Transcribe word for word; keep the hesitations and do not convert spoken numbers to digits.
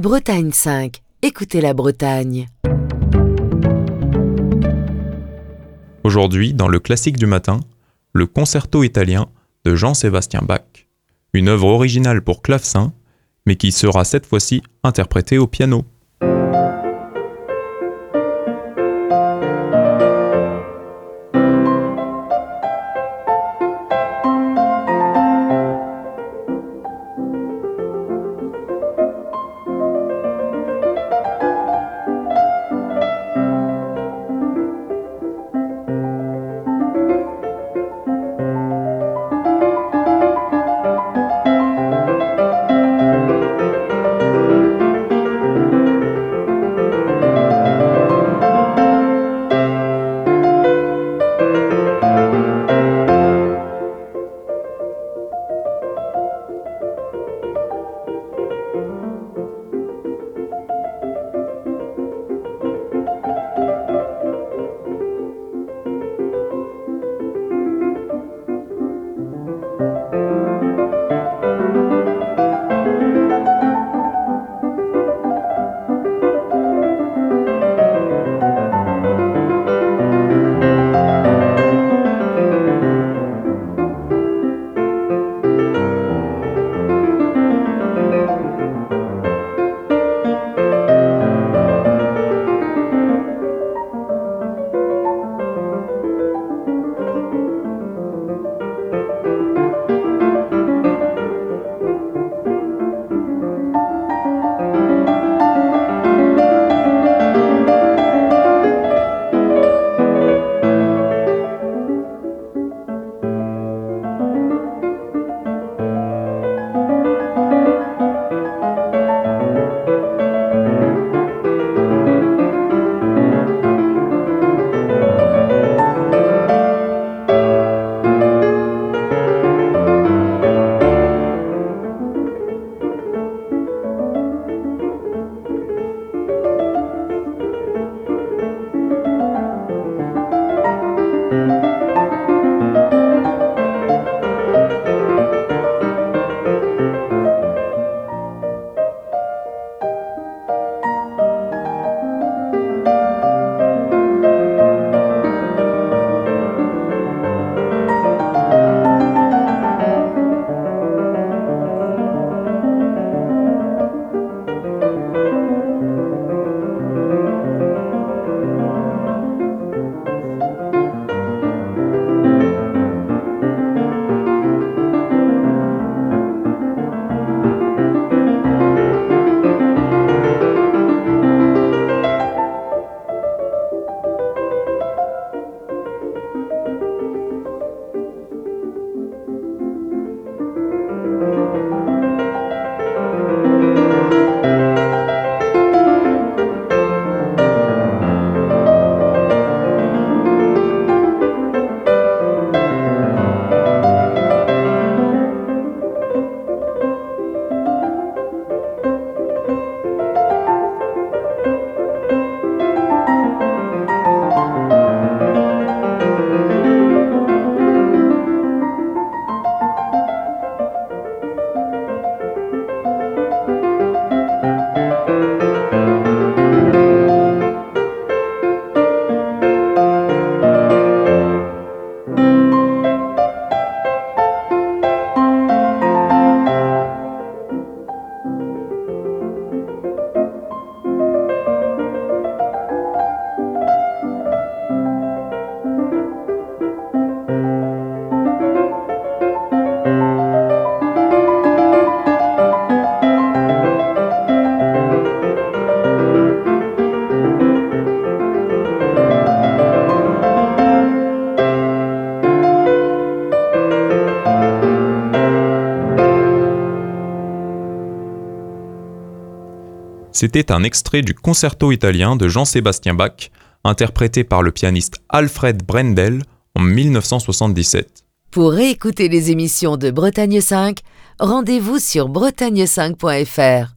Bretagne cinq, écoutez la Bretagne. Aujourd'hui, dans le classique du matin, le concerto italien de Jean-Sébastien Bach. Une œuvre originale pour clavecin, mais qui sera cette fois-ci interprétée au piano. C'était un extrait du concerto italien de Jean-Sébastien Bach, interprété par le pianiste Alfred Brendel en dix-neuf cent soixante-dix-sept. Pour réécouter les émissions de Bretagne cinq, rendez-vous sur bretagne cinq point f r.